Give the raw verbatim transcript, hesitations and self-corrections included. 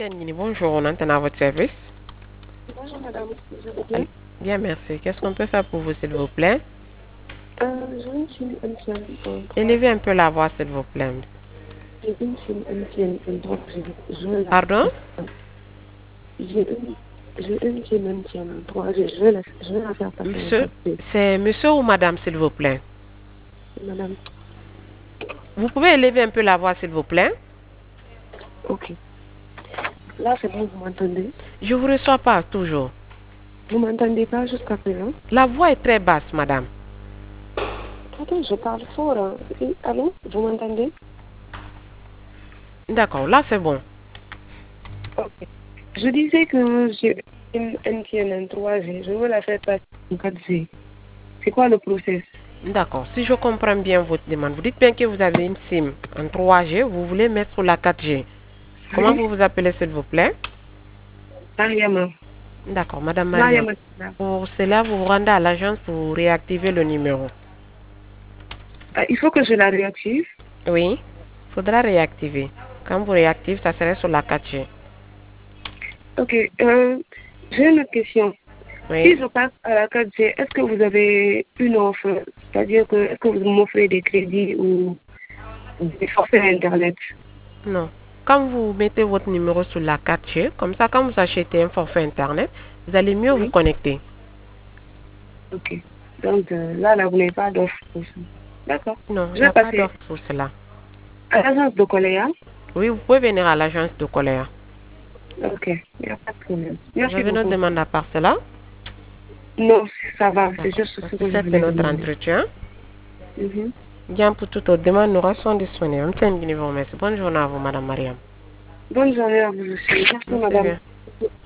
Bonjour, on entend à votre service. Bonjour madame, vous allez Allez, bien? bien, merci. Qu'est-ce qu'on peut faire pour vous, s'il vous plaît? Euh, j'ai une fille ancienne, en trois. Élevez un peu la voix, s'il vous plaît. J'ai une fille ancienne, en trois. Je, je veux la Pardon? faire. J'ai une, j'ai une fille ancienne, en trois. Je, je veux la, je veux la faire passer en Monsieur, quatre C. c'est monsieur ou madame, s'il vous plaît? Madame, Vous pouvez élever un peu la voix, s'il vous plaît? ok. Là, c'est bon, vous m'entendez? Je vous reçois pas toujours. Vous m'entendez pas jusqu'à présent? La voix est très basse, madame. Attends, je parle fort. Hein. Et- Allô? Vous m'entendez? D'accord, là c'est bon. Ok. Je disais que j'ai une ancienne en trois G. Je veux la faire passer en quatre G. C'est quoi le process? D'accord, si je comprends bien votre demande, vous dites bien que vous avez une SIM en trois G, vous voulez mettre sur la quatre G. Comment Oui? vous vous appelez, s'il vous plaît? Mariama. D'accord, madame Mariam. Mariama. Pour cela, vous vous rendez à l'agence pour réactiver le numéro. Ah, il faut que je la réactive. Oui, il faudra réactiver. Quand vous réactivez, ça serait sur la quatre G. Ok. Euh, j'ai une autre question. Si Oui. je passe à la quatre G, est-ce que vous avez une offre? C'est-à-dire que est-ce que vous m'offrez des crédits ou des forfaits Internet? Non. Quand vous mettez votre numéro sur la quatre G, comme ça, quand vous achetez un forfait Internet, vous allez mieux vous Oui. connecter. Ok. Donc euh, là, là, vous n'avez pas d'offre pour ça. D'accord. Non, il Je n'y vais a pas passer d'offre pour cela. à l'agence de Coléa. Oui, vous pouvez venir à l'agence de Coléa. Ok. Il n'y a pas de problème. Vous Merci avez notre beaucoup. demande à part cela? Non, ça va. C'est D'accord. juste ce que je C'est voulais notre demander. entretien. Mhm. Bien, pour toute autre demande, nous restons disponibles. Bonne journée à vous, madame Mariam. Bonne journée à vous aussi. Merci, Merci madame. bien.